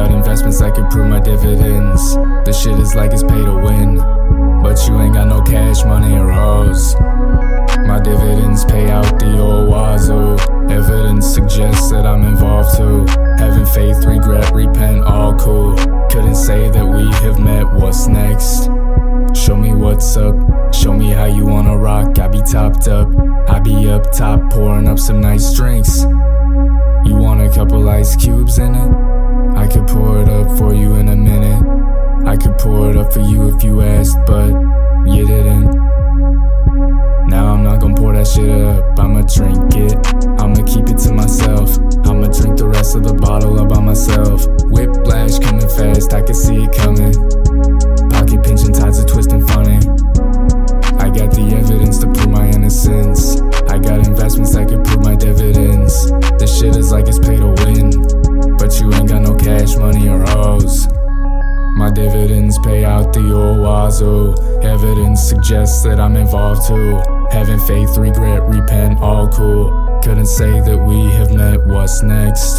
got investments that could prove my dividends. This shit is like it's pay to win, but you ain't got no cash, money, or hoes. My dividends pay out the old wazoo. Evidence suggests that I'm involved too. Having faith, regret, repent, all cool. Couldn't say that we have met, what's next? Show me what's up, show me how you wanna rock. I be topped up, I be up top pouring up some nice drinks. You want a couple ice cubes in it? I could pour it up for you in a minute. I could pour it up for you if you asked, but you didn't. Now I'm not gon' pour that shit up, I'ma drink it, I'ma keep it to myself. I'ma drink the rest of the bottle all by myself. Whiplash coming fast, I can see it coming. Pocket pinching, tides are twisting funny. I got the evidence to prove my innocence. I got investments that could prove my dividends. This shit is like it's pay to win, but you ain't got no cash, money, or hoes. My dividends pay out the old wazoo. Evidence suggests that I'm involved too. Having faith, regret, repent, all cool. Couldn't say that we have met, what's next?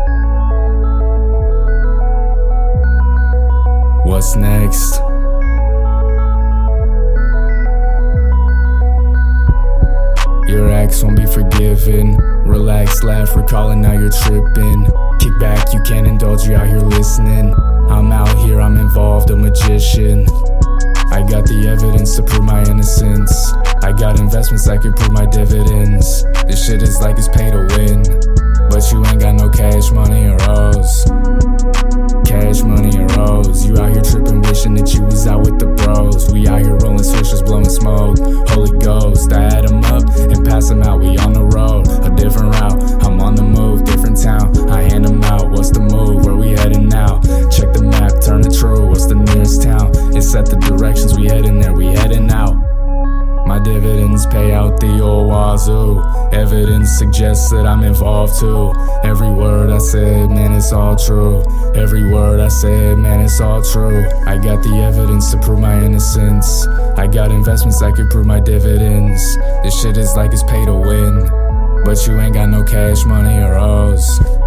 What's next? Your acts won't be forgiven. Relax, laugh, recalling now you're tripping. Kick back, you can't indulge, you out here listening. I'm out here, I'm involved, a magician. I got the evidence to prove my innocence. I got investments that could prove my dividends. This shit is like it's pay to win, but you ain't got no cash, money, or hoes. Cash, money, or hoes. You out here tripping, wishing that you was out with the bros. We out here rolling swishers, blowing smoke. Holy Ghost, I add them up and pass them out. We on the road, a different route. I'm on the move, different town. I hand them out, what's the move? Where we heading now? Check the map, turn it true. What's the nearest town? It set the directions, we heading there, we heading out. My dividends pay out the old wazoo. Evidence suggests that I'm involved too. Every word I said, man, it's all true. Every word I said, man, it's all true. I got the evidence to prove my innocence. I got investments that could prove my dividends. This shit is like it's pay to win, but you ain't got no cash, money, or hoes.